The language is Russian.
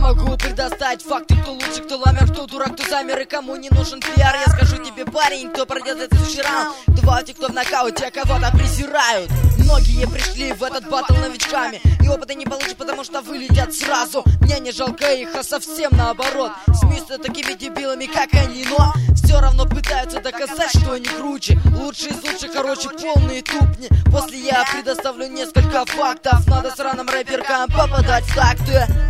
могу предоставить факты, кто лучше, кто ламер, кто дурак, кто замер и кому не нужен пиар. Я скажу тебе, парень, кто пройдет этот вчера, кто в ауте, кто в нокауте, а кого-то презирают. Многие пришли в этот баттл новичками, и опыта не получишь, потому что вылетят сразу. Мне не жалко их, а совсем наоборот. Смеются такими дебилами, как они, но все равно пытаются доказать, что они круче. Лучшие из лучших, короче, полные тупни. После я предоставлю несколько фактов. Надо сраным рэперкам попадать в такты.